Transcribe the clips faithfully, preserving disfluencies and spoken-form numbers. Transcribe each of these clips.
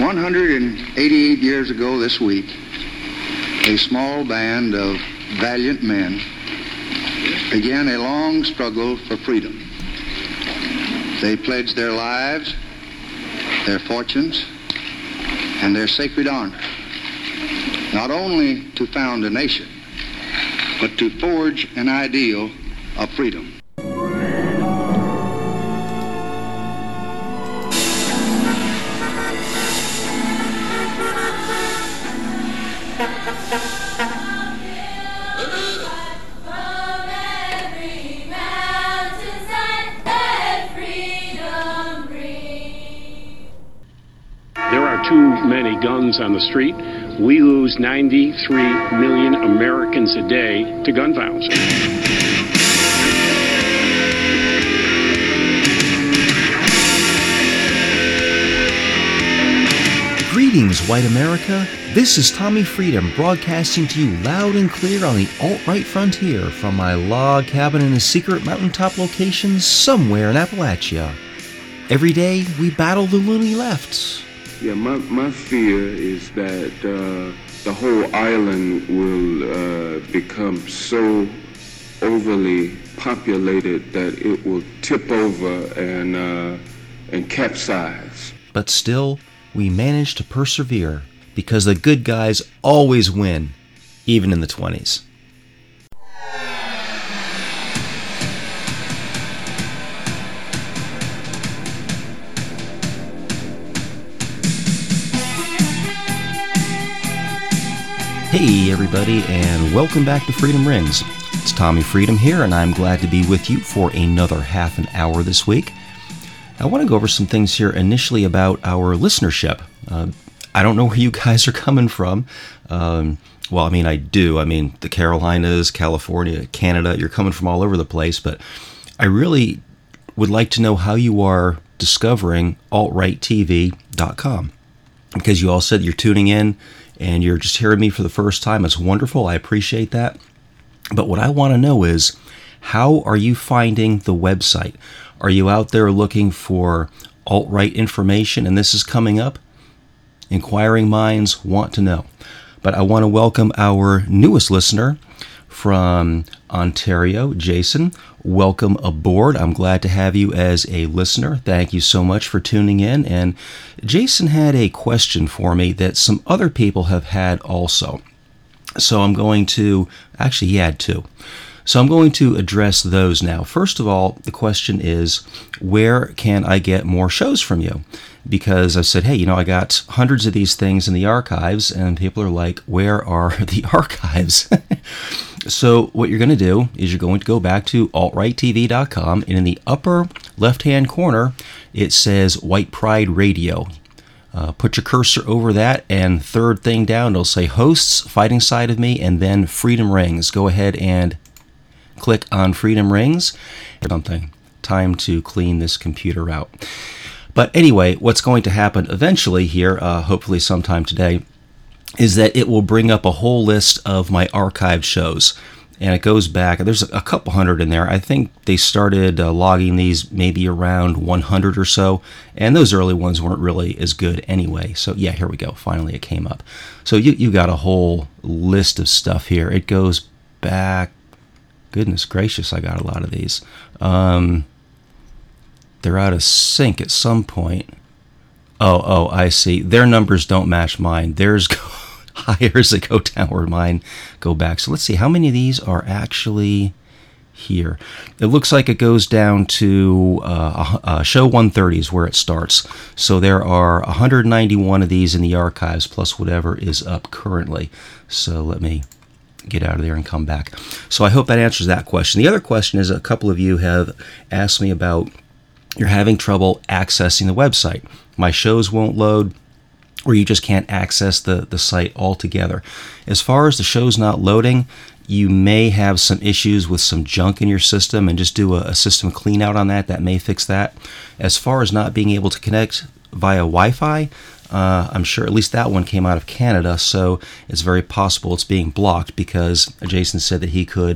one hundred eighty-eight years ago this week, a small band of valiant men began a long struggle for freedom. They pledged their lives, their fortunes, and their sacred honor, not only to found a nation, but to forge an ideal of freedom. Too many guns on the street. We lose ninety-three million Americans a day to gun violence. Greetings, white America. This is Tommy Freedom broadcasting to you loud and clear on the alt-right frontier from my log cabin in a secret mountaintop location somewhere in Appalachia. Every day, we battle the loony left. Yeah, my, my fear is that uh, the whole island will uh, become so overly populated that it will tip over and uh, and capsize. But still, we manage to persevere because the good guys always win, even in the twenties. Hey everybody, and welcome back to Freedom Rings. It's Tommy Freedom here, and I'm glad to be with you for another half an hour this week. I want to go over some things here initially about our listenership. Uh, I don't know where you guys are coming from. Um, well, I mean, I do. I mean, the Carolinas, California, Canada, you're coming from all over the place, but I really would like to know how you are discovering alt right T V dot com, because you all said you're tuning in and you're just hearing me for the first time. It's wonderful. I appreciate that. But what I want to know is, how are you finding the website? Are you out there looking for alt-right information and this is coming up? Inquiring minds want to know. But I want to welcome our newest listener from Ontario, Jason. Welcome aboard. I'm glad to have you as a listener. Thank you so much for tuning in. And Jason had a question for me that some other people have had also. So I'm going to, actually he had two. So I'm going to address those now. First of all, the question is, where can I get more shows from you? Because I said, hey, you know, I got hundreds of these things in the archives, and people are like, where are the archives? So what you're going to do is you're going to go back to alt right T V dot com, and in the upper left-hand corner, it says White Pride Radio. Uh, put your cursor over that, and third thing down, it'll say Hosts, Fighting Side of Me, and then Freedom Rings. Go ahead and click on Freedom Rings. Something. Time to clean this computer out. But anyway, what's going to happen eventually here, uh, hopefully sometime today, is that it will bring up a whole list of my archived shows. And it goes back, there's a couple hundred in there. I think they started uh, logging these maybe around one hundred or so. And those early ones weren't really as good anyway. So yeah, here we go. Finally, it came up. So you, you got a whole list of stuff here. It goes back, goodness gracious, I got a lot of these. Um, they're out of sync at some point. Oh, oh, I see. Their numbers don't match mine. Theirs go higher as they go down where mine go back. So let's see, how many of these are actually here? It looks like it goes down to uh, uh, show one thirty is where it starts. So there are one hundred ninety-one of these in the archives, plus whatever is up currently. So let me get out of there and come back. So I hope that answers that question. The other question is, a couple of you have asked me about, you're having trouble accessing the website. My shows won't load, or you just can't access the, the site altogether. As far as the show's not loading, you may have some issues with some junk in your system, and just do a, a system clean out on that. That may fix that. As far as not being able to connect via Wi-Fi, uh, I'm sure at least that one came out of Canada, so it's very possible it's being blocked, because Jason said that he could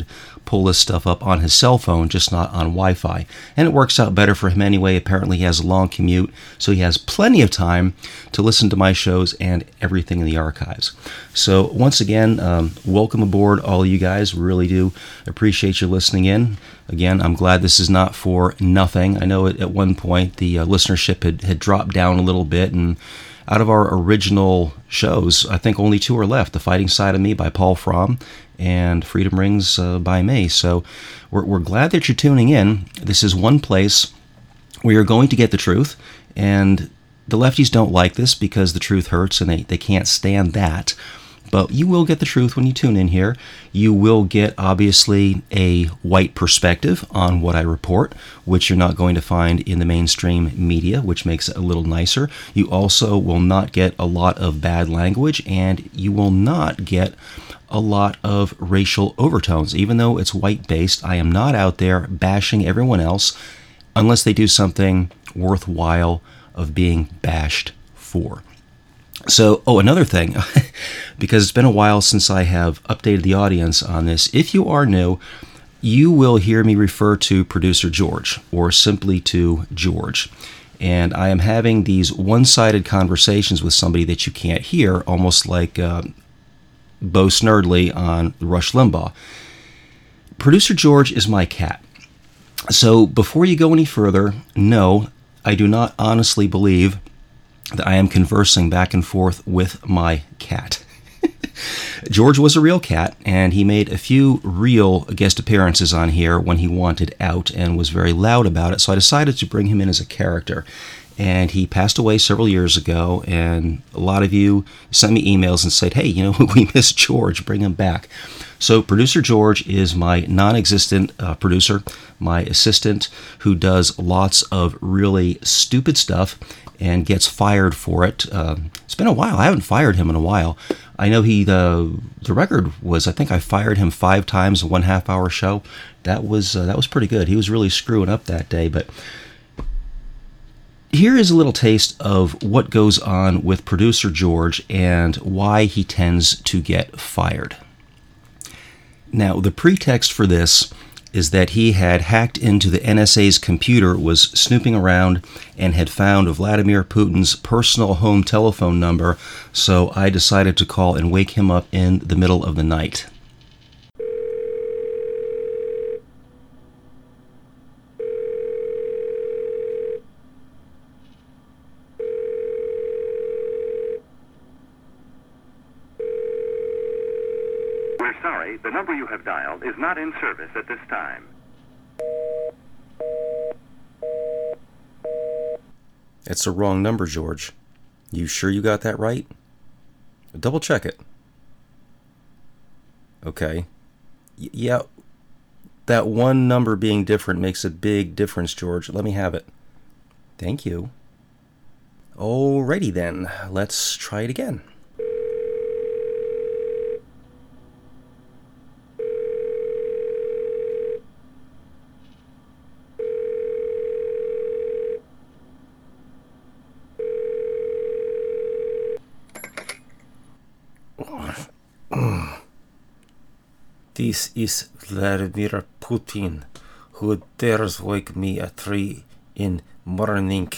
pull this stuff up on his cell phone, just not on Wi-Fi. And it works out better for him anyway. Apparently he has a long commute, so he has plenty of time to listen to my shows and everything in the archives. So once again, um, welcome aboard, all of you guys. Really do appreciate you listening in. Again, I'm glad this is not for nothing. I know at, at one point the uh, listenership had, had dropped down a little bit, and out of our original shows, I think only two are left. The Fighting Side of Me by Paul Fromm and Freedom Rings uh, by me. So we're, we're glad that you're tuning in. This is one place where you're going to get the truth, and the lefties don't like this because the truth hurts and they, they can't stand that. But you will get the truth when you tune in here. You will get, obviously, a white perspective on what I report, which you're not going to find in the mainstream media, which makes it a little nicer. You also will not get a lot of bad language, and you will not get a lot of racial overtones. Even though it's white-based, I am not out there bashing everyone else unless they do something worthwhile of being bashed for. So, oh, another thing, because it's been a while since I have updated the audience on this. If you are new, you will hear me refer to Producer George, or simply to George. And I am having these one-sided conversations with somebody that you can't hear, almost like uh, Bo Snerdley on Rush Limbaugh. Producer George is my cat. So, before you go any further, no, I do not honestly believe that I am conversing back and forth with my cat. George was a real cat, and he made a few real guest appearances on here when he wanted out and was very loud about it, so I decided to bring him in as a character. And he passed away several years ago, and a lot of you sent me emails and said, hey, you know, we miss George, bring him back. So Producer George is my non-existent uh, producer, my assistant, who does lots of really stupid stuff and gets fired for it. Uh, it's been a while. I haven't fired him in a while. I know he, the the record was, I think I fired him five times in one half-hour show. That was uh, that was pretty good. He was really screwing up that day. But here is a little taste of what goes on with Producer George and why he tends to get fired. Now, the pretext for this is that he had hacked into the N S A's computer, was snooping around, and had found Vladimir Putin's personal home telephone number, so I decided to call and wake him up in the middle of the night. We're sorry, the number you have dialed is not in service at this time. It's the wrong number, George. You sure you got that right? Double check it. Okay. Y- yeah, that one number being different makes a big difference, George. Let me have it. Thank you. Alrighty then, let's try it again. This is Vladimir Putin, who dares wake me at three in morning.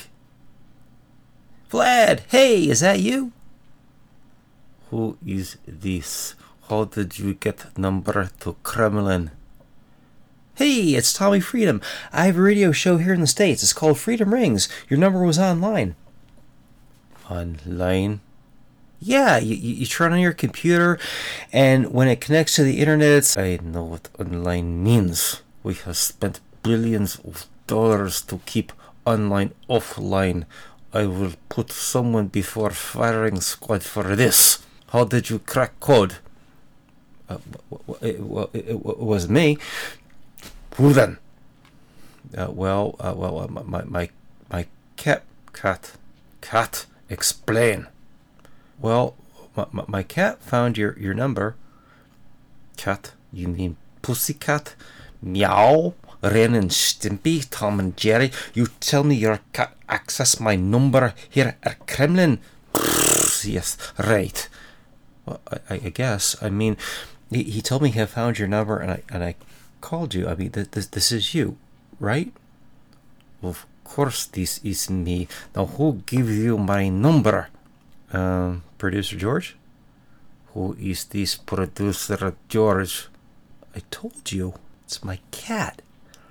Vlad, hey, is that you? Who is this? How did you get number to Kremlin? Hey, it's Tommy Freedom. I have a radio show here in the States. It's called Freedom Rings. Your number was online. Online? Yeah, you, you turn on your computer, and when it connects to the internet, it's... I know what online means. We have spent billions of dollars to keep online offline. I will put someone before firing squad for this. How did you crack code? Uh, it, well, it, it was me. Who then? Uh, well, uh, well, uh, my my my cat, cat, cat. Explain. Well, my, my, my cat found your, your number. Cat? You mean pussycat? Meow? Ren and Stimpy? Tom and Jerry? You tell me your cat accessed my number here at Kremlin? Yes, right. Well, I, I guess. I mean, he, he told me he had found your number, and I and I called you. I mean, th- this this is you, right? Of course, this is me. Now, who gives you my number? Um, Producer George? Who is this Producer George? I told you, it's my cat.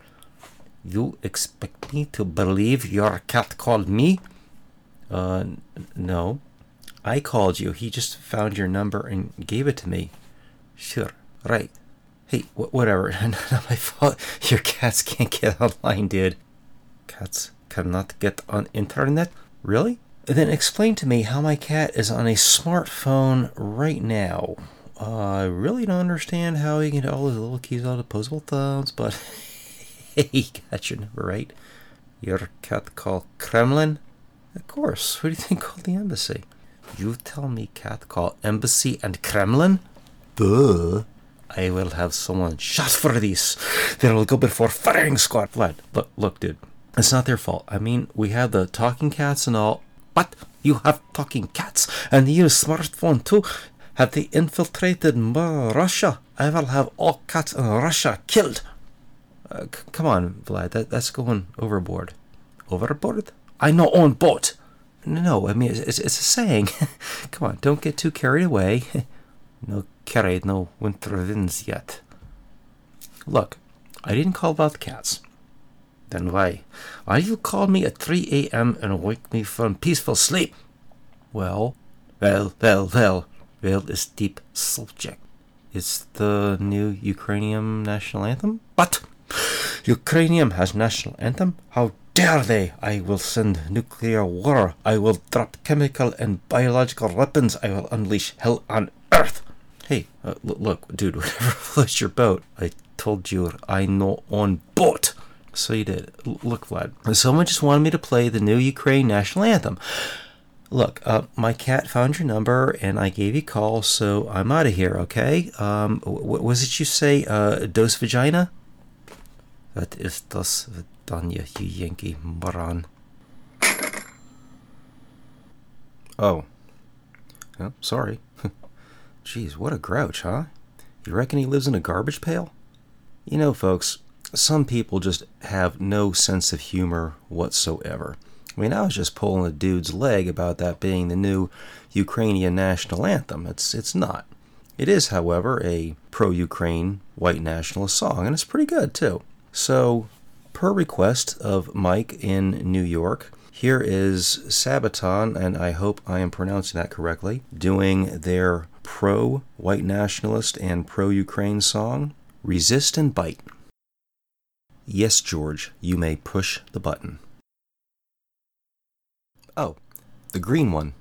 You expect me to believe your cat called me? Uh, n- no. I called you. He just found your number and gave it to me. Sure, right. Hey, wh- whatever. Not my fault. Your cats can't get online, dude. Cats cannot get on internet? Really? Then explain to me how my cat is on a smartphone right now. Uh, I really don't understand how he can get all his little keys out of opposable thumbs, but hey, got your number right. Your cat called Kremlin? Of course. Who do you think called the embassy? You tell me cat called embassy and Kremlin? Duh. I will have someone shot for this. They will go before firing squad. Vlad, look, look, dude. It's not their fault. I mean, we have the talking cats and all. But you have talking cats and you use smartphone too. Have they infiltrated Russia? I will have all cats in Russia killed. Uh, c- come on, Vlad. That that's going overboard. Overboard? I know on boat. No, I mean it's it's, it's a saying. Come on, don't get too carried away. No carried, no winter winds yet. Look, I didn't call about the cats. Then why? Why you call me at three a.m. and wake me from peaceful sleep? Well, well, well, well, well, is deep subject. It's the new Ukrainian national anthem? But Ukrainian has national anthem? How dare they? I will send nuclear war. I will drop chemical and biological weapons. I will unleash hell on earth. Hey, uh, l- look, dude, whatever floats your boat. I told you I know on boat. So you did. L- look, Vlad, someone just wanted me to play the new Ukraine national anthem. Look, uh, my cat found your number and I gave you a call, so I'm out of here, okay? Um, w- was it you say, uh, dos vagina? That is dos vagina, you Yankee moron. Oh. Oh, sorry. Jeez, what a grouch, huh? You reckon he lives in a garbage pail? You know, folks, some people just have no sense of humor whatsoever. I mean, I was just pulling a dude's leg about that being the new Ukrainian national anthem. It's it's not. It is, however, a pro-Ukraine white nationalist song, and it's pretty good, too. So, per request of Mike in New York, here is Sabaton, and I hope I am pronouncing that correctly, doing their pro-white nationalist and pro-Ukraine song, Resist and Bite. Yes, George, you may push the button. Oh, the green one.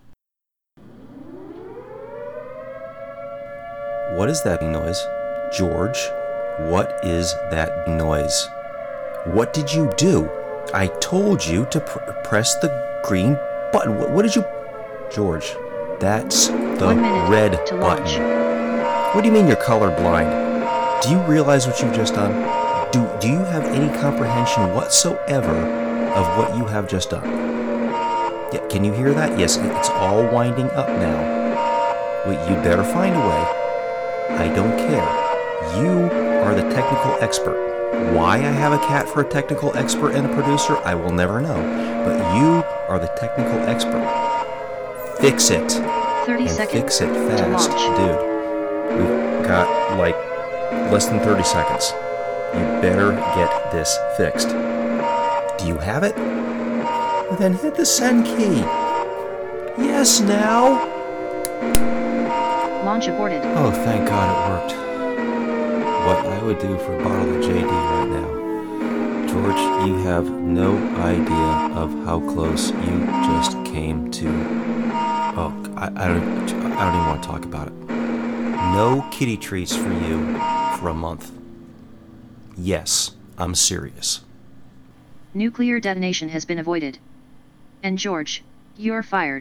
What is that noise? George, what is that noise? What did you do? I told you to pr- press the green button. What, what did you... George, that's the red button. What do you mean you're colorblind? Do you realize what you've just done? Do, do you have any comprehension whatsoever of what you have just done? Yeah, can you hear that? Yes, it's all winding up now. Wait, you'd better find a way. I don't care. You are the technical expert. Why I have a cat for a technical expert and a producer, I will never know. But you are the technical expert. Fix it. thirty and seconds fix it fast, dude. We've got like less than thirty seconds. You better get this fixed. Do you have it? Well, then hit the send key. Yes, now. Launch aborted. Oh, thank God it worked. What I would do for a bottle of J D right now. George, you have no idea of how close you just came to... Oh, I, I, don't, I don't even want to talk about it. No kitty treats for you for a month. Yes, I'm serious. Nuclear detonation has been avoided. And George, you're fired.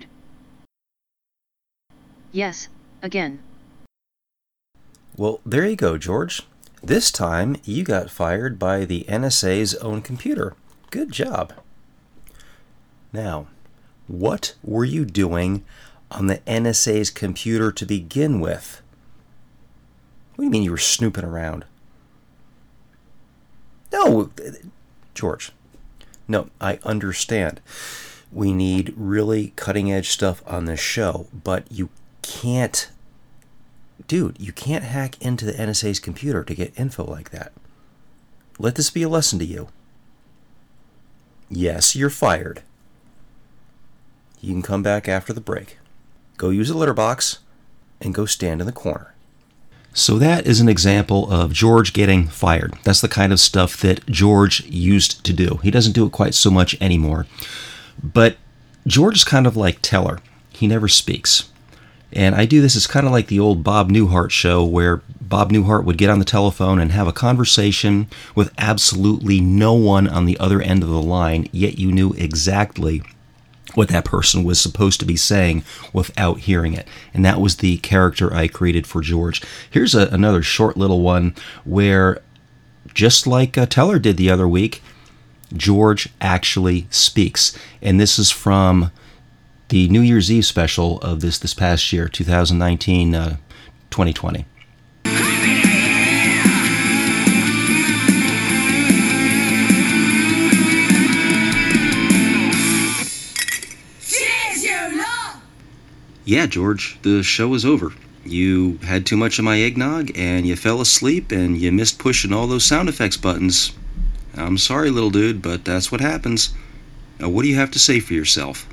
Yes, again. Well, there you go, George. This time, you got fired by the N S A's own computer. Good job. Now, what were you doing on the N S A's computer to begin with? What do you mean you were snooping around? No, George. No, I understand. We need really cutting-edge stuff on this show, but you can't... Dude, you can't hack into the N S A's computer to get info like that. Let this be a lesson to you. Yes, you're fired. You can come back after the break. Go use a litter box and go stand in the corner. So that is an example of George getting fired. That's the kind of stuff that George used to do. He doesn't do it quite so much anymore. But George is kind of like Teller. He never speaks. And I do this as kind of like the old Bob Newhart show, where Bob Newhart would get on the telephone and have a conversation with absolutely no one on the other end of the line, yet you knew exactly what that person was supposed to be saying without hearing it. And that was the character I created for George. Here's a, another short little one where, just like uh, Teller did the other week, George actually speaks. And this is from the New Year's Eve special of this this past year, two thousand nineteen, uh, twenty twenty. Yeah, George, the show is over. You had too much of my eggnog, and you fell asleep, and you missed pushing all those sound effects buttons. I'm sorry, little dude, but that's what happens. Now, what do you have to say for yourself?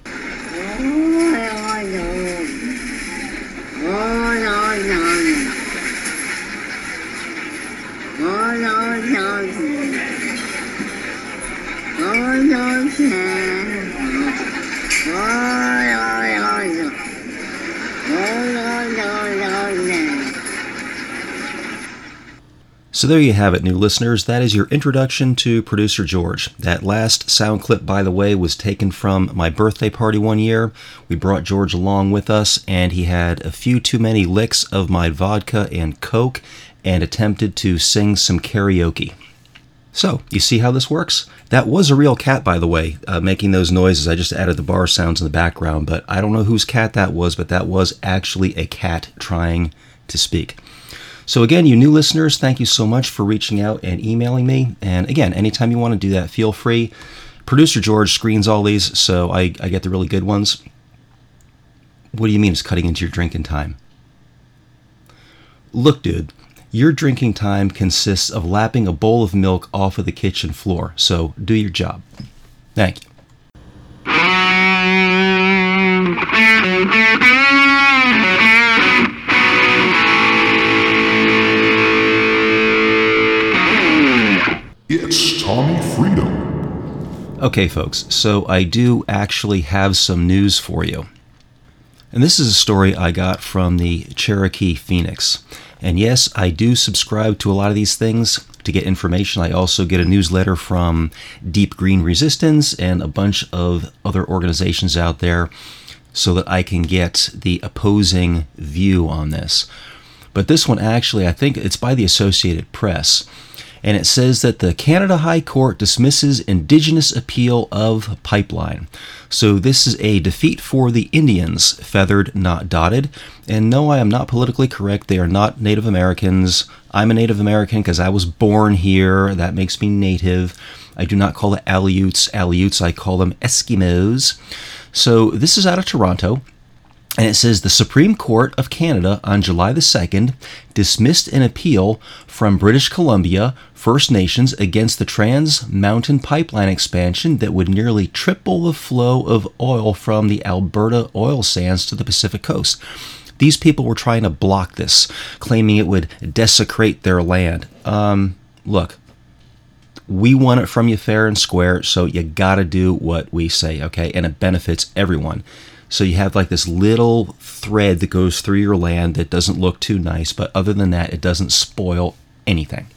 So there you have it, new listeners. That is your introduction to Producer George. That last sound clip, by the way, was taken from my birthday party one year. We brought George along with us, and he had a few too many licks of my vodka and Coke and attempted to sing some karaoke. So, you see how this works? That was a real cat, by the way, uh, making those noises. I just added the bar sounds in the background, but I don't know whose cat that was, but that was actually a cat trying to speak. So again, you new listeners, thank you so much for reaching out and emailing me. And again, anytime you want to do that, feel free. Producer George screens all these, so I, I get the really good ones. What do you mean it's cutting into your drinking time? Look, dude, your drinking time consists of lapping a bowl of milk off of the kitchen floor, so do your job. Thank you. It's Tommy Freedom. Okay, folks, so I do actually have some news for you. And this is a story I got from the Cherokee Phoenix. And yes, I do subscribe to a lot of these things to get information. I also get a newsletter from Deep Green Resistance and a bunch of other organizations out there so that I can get the opposing view on this. But this one actually, I think it's by the Associated Press. And it says that the Canada High Court dismisses Indigenous appeal of pipeline. So this is a defeat for the Indians, feathered, not dotted. And no, I am not politically correct. They are not Native Americans. I'm a Native American because I was born here. That makes me native. I do not call it Aleuts. Aleuts, I call them Eskimos. So this is out of Toronto. And it says the Supreme Court of Canada on July the second dismissed an appeal from British Columbia First Nations against the Trans Mountain Pipeline expansion that would nearly triple the flow of oil from the Alberta oil sands to the Pacific coast. These people were trying to block this, claiming it would desecrate their land. Um, look, we want it from you fair and square, so you gotta do what we say, okay? And it benefits everyone. So you have like this little thread that goes through your land that doesn't look too nice, but other than that, it doesn't spoil anything.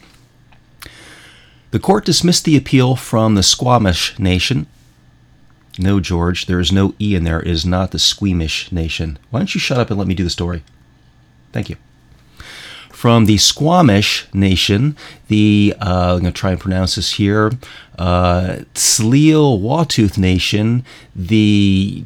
The court dismissed the appeal from the Squamish Nation. No, George, there is no E in there. It is not the Squeamish Nation. Why don't you shut up and let me do the story? Thank you. From the Squamish Nation, the, uh, I'm going to try and pronounce this here, uh, Tsleil-Waututh Nation, the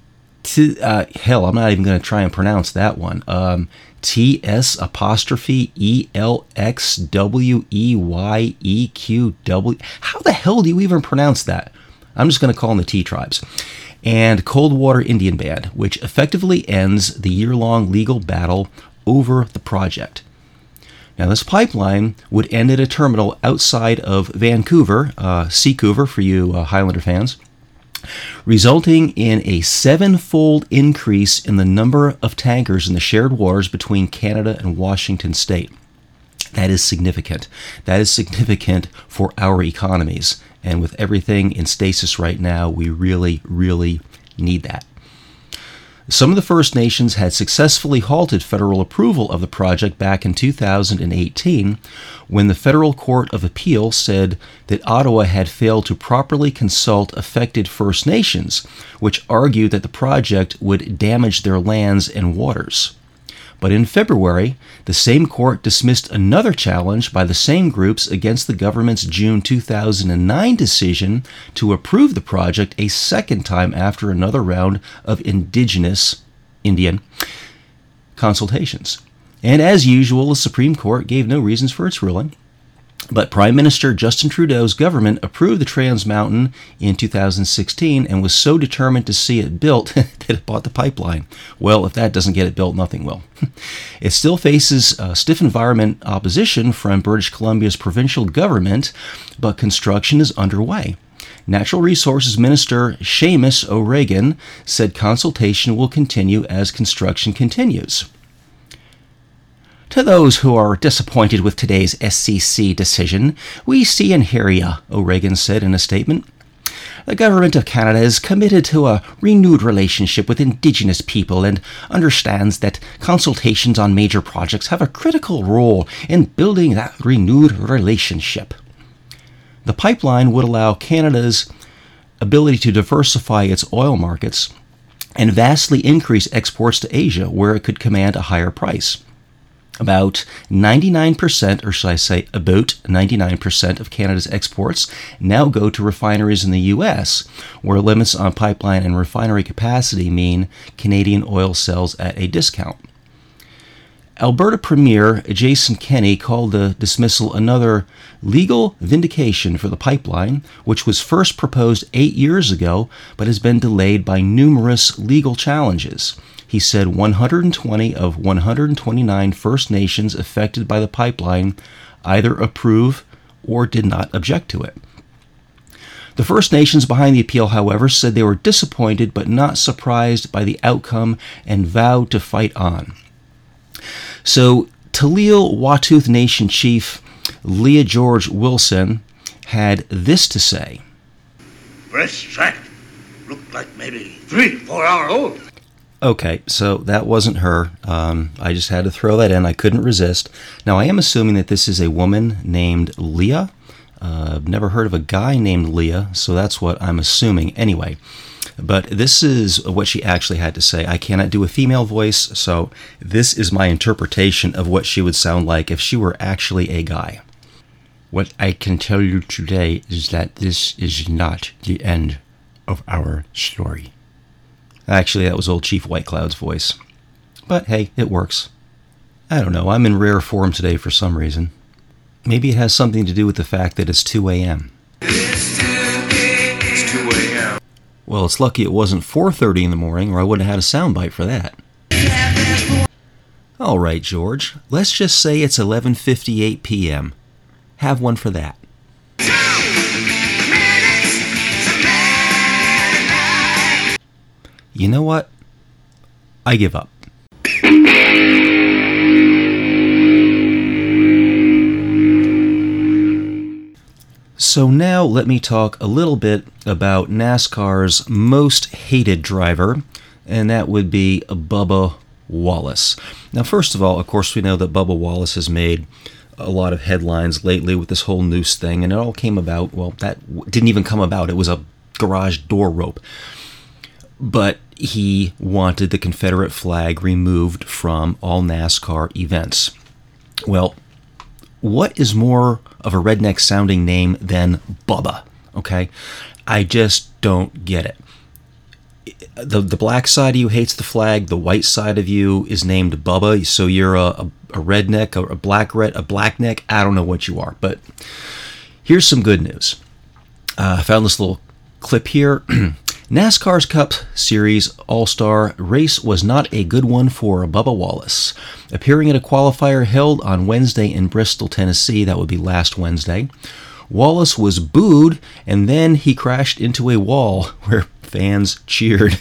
T, uh, hell, I'm not even going to try and pronounce that one. Um, T S apostrophe E L X W E Y E Q W. How the hell do you even pronounce that? I'm just going to call them the T Tribes. And Coldwater Indian Band, which effectively ends the year-long legal battle over the project. Now, this pipeline would end at a terminal outside of Vancouver, uh, Seacouver for you uh, Highlander fans, resulting in a seven-fold increase in the number of tankers in the shared waters between Canada and Washington State. That is significant. That is significant for our economies. And with everything in stasis right now, we really, really need that. Some of the First Nations had successfully halted federal approval of the project back in two thousand eighteen when the Federal Court of Appeal said that Ottawa had failed to properly consult affected First Nations, which argued that the project would damage their lands and waters. But in February, the same court dismissed another challenge by the same groups against the government's June two thousand nine decision to approve the project a second time after another round of Indigenous Indian consultations. And as usual, the Supreme Court gave no reasons for its ruling. But Prime Minister Justin Trudeau's government approved the Trans Mountain in two thousand sixteen and was so determined to see it built that it bought the pipeline. Well, if that doesn't get it built, nothing will. It still faces uh, stiff environment opposition from British Columbia's provincial government, but construction is underway. Natural Resources Minister Seamus O'Regan said consultation will continue as construction continues. To those who are disappointed with today's S C C decision, we see and hear ya, O'Regan said in a statement. The Government of Canada is committed to a renewed relationship with Indigenous people and understands that consultations on major projects have a critical role in building that renewed relationship. The pipeline would allow Canada's ability to diversify its oil markets and vastly increase exports to Asia, where it could command a higher price. About ninety-nine percent, or should I say about ninety-nine percent of Canada's exports now go to refineries in the U S, where limits on pipeline and refinery capacity mean Canadian oil sells at a discount. Alberta Premier Jason Kenney called the dismissal another legal vindication for the pipeline, which was first proposed eight years ago but has been delayed by numerous legal challenges. He said one hundred twenty of one hundred twenty-nine First Nations affected by the pipeline either approve or did not object to it. The First Nations behind the appeal, however, said they were disappointed but not surprised by the outcome and vowed to fight on. So, Taliil-Watooth Nation Chief Leah George Wilson had this to say. Fresh track. Looked like maybe three, four hour old. Okay, so that wasn't her. Um, I just had to throw that in. I couldn't resist. Now, I am assuming that this is a woman named Leah. Uh, I've never heard of a guy named Leah, so that's what I'm assuming. Anyway, but this is what she actually had to say. I cannot do a female voice, so this is my interpretation of what she would sound like if she were actually a guy. What I can tell you today is that this is not the end of our story. Actually, that was old Chief White Cloud's voice. But hey, it works. I don't know, I'm in rare form today for some reason. Maybe it has something to do with the fact that it's two a.m. It's two a.m. Well, it's lucky it wasn't four thirty in the morning, or I wouldn't have had a soundbite for that. All right, George, let's just say it's eleven fifty-eight p.m. Have one for that. You know what? I give up. So now let me talk a little bit about NASCAR's most hated driver, and that would be Bubba Wallace. Now, first of all, of course, we know that Bubba Wallace has made a lot of headlines lately with this whole noose thing, and it all came about, well, that didn't even come about. It was a garage door rope. But he wanted the Confederate flag removed from all NASCAR events. Well, what is more of a redneck-sounding name than Bubba? Okay? I just don't get it. the the black side of you hates the flag. The white side of you is named Bubba. So you're a, a, a redneck, a, a black red, a blackneck. I don't know what you are, but here's some good news. Uh, I found this little clip here. NASCAR's Cup Series All-Star race was not a good one for Bubba Wallace. Appearing at a qualifier held on Wednesday in Bristol, Tennessee, that would be last Wednesday, Wallace was booed, and then he crashed into a wall where fans cheered.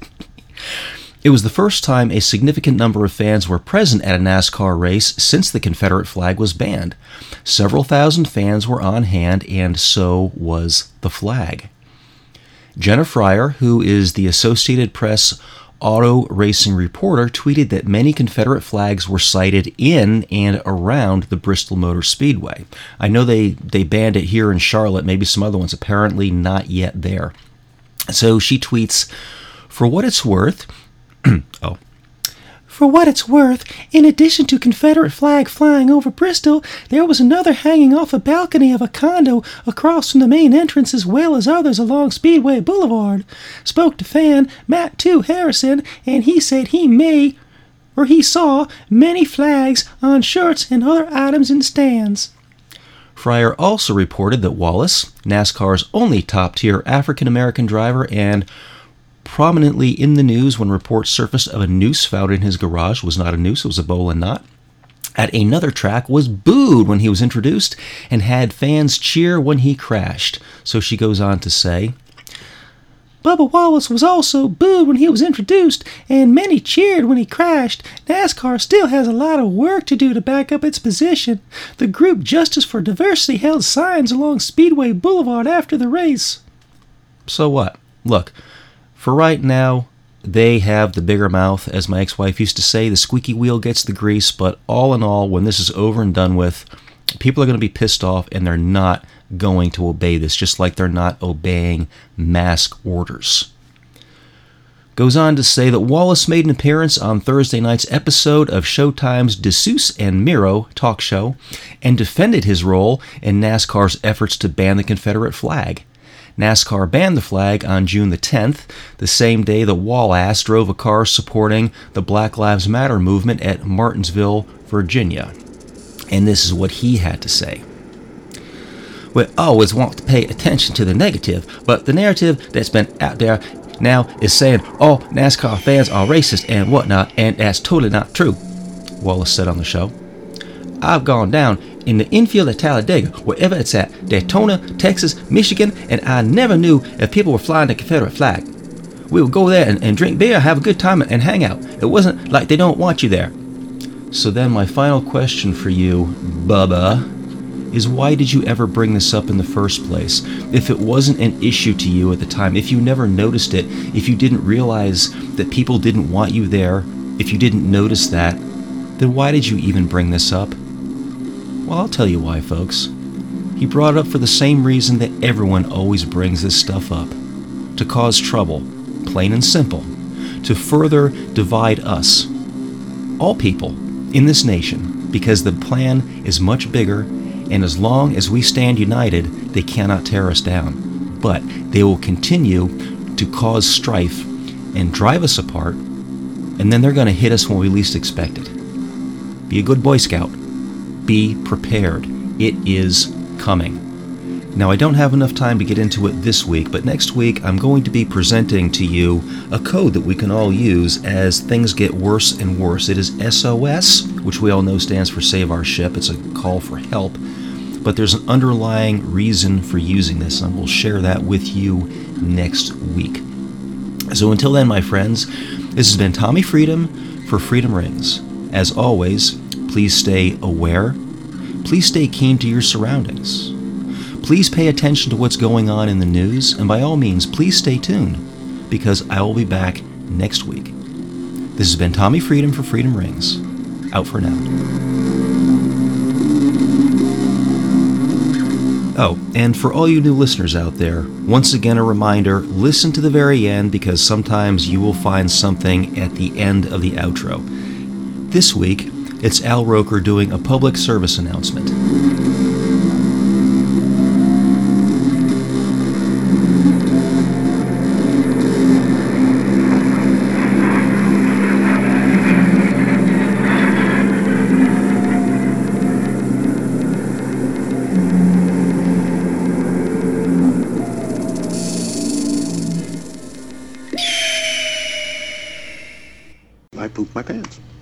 It was the first time a significant number of fans were present at a NASCAR race since the Confederate flag was banned. Several thousand fans were on hand, and so was the flag. Jenna Fryer, who is the Associated Press auto racing reporter, tweeted that many Confederate flags were sighted in and around the Bristol Motor Speedway. I know they, they banned it here in Charlotte, maybe some other ones, apparently not yet there. So she tweets, "For what it's worth," oh, "For what it's worth, in addition to Confederate flag flying over Bristol, there was another hanging off a balcony of a condo across from the main entrance as well as others along Speedway Boulevard. Spoke to fan Matt two Harrison, and he said he may, or he saw, many flags on shirts and other items in stands." Fryer also reported that Wallace, NASCAR's only top-tier African-American driver and prominently in the news when reports surfaced of a noose found in his garage, was not a noose, it was a bowline knot, at another track was booed when he was introduced and had fans cheer when he crashed. So she goes on to say, "Bubba Wallace was also booed when he was introduced, and many cheered when he crashed. NASCAR still has a lot of work to do to back up its position. The group Justice for Diversity held signs along Speedway Boulevard after the race." So what? Look, for right now, they have the bigger mouth. As my ex-wife used to say, the squeaky wheel gets the grease, but all in all, when this is over and done with, people are going to be pissed off, and they're not going to obey this, just like they're not obeying mask orders. Goes on to say that Wallace made an appearance on Thursday night's episode of Showtime's DeSeuss and Miro talk show and defended his role in NASCAR's efforts to ban the Confederate flag. NASCAR banned the flag on June the tenth, the same day that Wallace drove a car supporting the Black Lives Matter movement at Martinsville, Virginia. And this is what he had to say. "We always want to pay attention to the negative, but the narrative that's been out there now is saying all NASCAR fans are racist and whatnot, and that's totally not true," Wallace said on the show. "I've gone down in the infield at Talladega, wherever it's at, Daytona, Texas, Michigan, and I never knew if people were flying the Confederate flag. We would go there and, and drink beer, have a good time, and hang out. It wasn't like they don't want you there." So then my final question for you, Bubba, is why did you ever bring this up in the first place? If it wasn't an issue to you at the time, if you never noticed it, if you didn't realize that people didn't want you there, if you didn't notice that, then why did you even bring this up? Well, I'll tell you why, folks. He brought it up for the same reason that everyone always brings this stuff up. To cause trouble, plain and simple. To further divide us, all people in this nation, because the plan is much bigger, and as long as we stand united, they cannot tear us down. But they will continue to cause strife and drive us apart, and then they're going to hit us when we least expect it. Be a good Boy Scout. Be prepared. It is coming. Now, I don't have enough time to get into it this week, but next week I'm going to be presenting to you a code that we can all use as things get worse and worse. It is S O S, which we all know stands for Save Our Ship. It's a call for help, but there's an underlying reason for using this, and we'll share that with you next week. So until then, my friends, this has been Tommy Freedom for Freedom Rings. As always, please stay aware. Please stay keen to your surroundings. Please pay attention to what's going on in the news, and by all means, please stay tuned, because I will be back next week. This has been Tommy Freedom for Freedom Rings. Out for now. Oh, and for all you new listeners out there, once again a reminder, listen to the very end, because sometimes you will find something at the end of the outro. This week, it's Al Roker doing a public service announcement. pants.